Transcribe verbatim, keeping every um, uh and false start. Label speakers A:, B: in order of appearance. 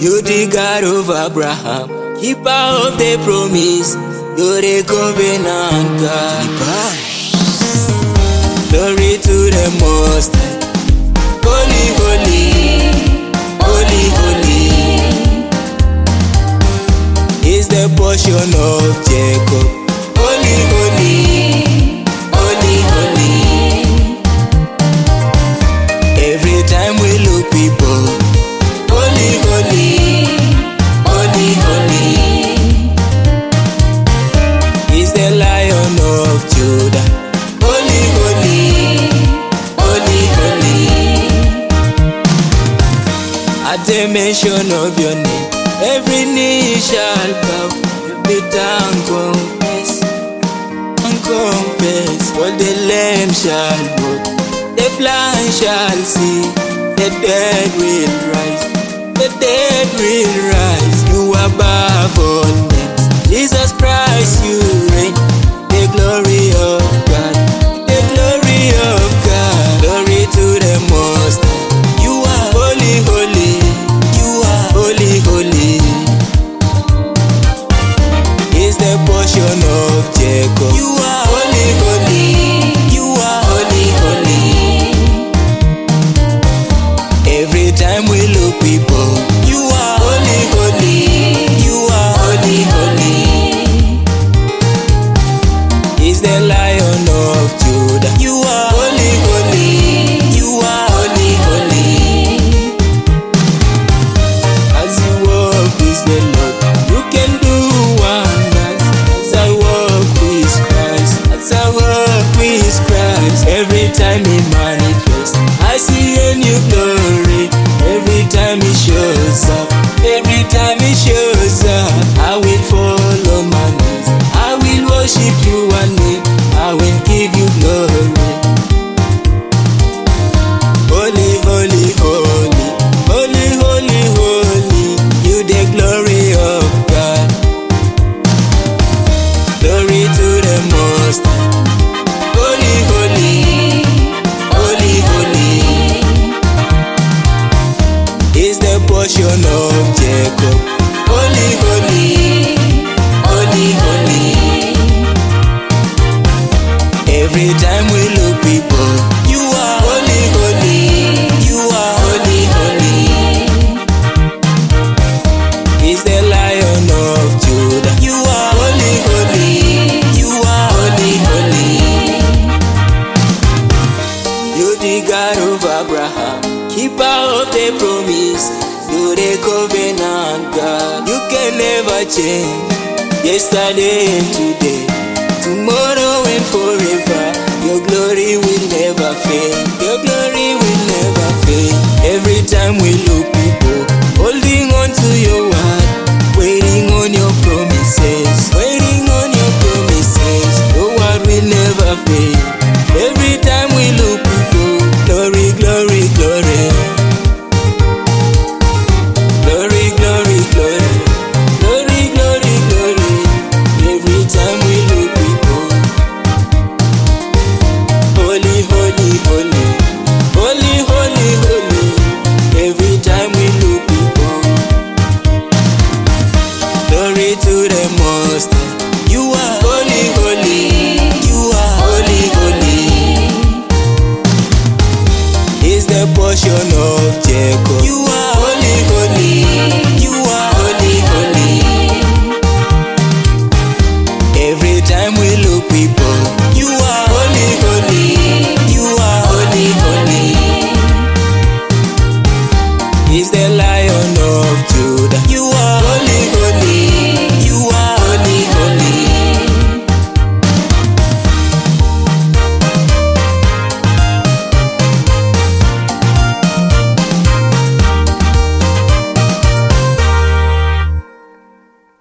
A: You the God of Abraham, keeper of the promise, you're the covenant God. Glory to the Most High. Holy, holy, holy, holy is the portion of Jacob. Holy, holy, holy, holy. Every time we look people, holy, holy, holy, holy is the Lion of Judah. Holy, holy, holy, holy. At the mention of your name, every knee shall bow, every tongue confess, and confess. All the lame shall walk, the blind shall see, the dead will rise, the dead will rise. You are above all names, Jesus Christ, you reign. The glory of God, the glory of God. Glory to the Most High. You are holy, holy. You are holy, holy. Is the portion of Jacob. You are holy, holy. You are holy, holy. Every time we look people, you are holy, holy. You are holy, holy. Is the Lion of Judah. You are holy, holy. You are holy, holy. As you walk with the Lord, you can do wonders. As I walk with Christ, as I walk with Christ, every time He manifests, I see a new glory. Every time He shows up, every time He shows up, I will follow my knees. I will worship You and me. I will give You glory. Holy, holy, holy, holy, holy, holy, You the glory of God. Glory to the Most High. Holy, holy, holy, holy is the portion of Jacob. Holy, holy, holy, holy. Every time we look people, You are holy, holy. You are holy, holy. Is the Lion of Judah. You are holy, holy. You are holy, holy. You the God of Abraham, keeper of the promise, You the covenant God. You can never change. Yesterday and today, tomorrow and forever. Your glory will never fail. Your glory will never fail. Every time we look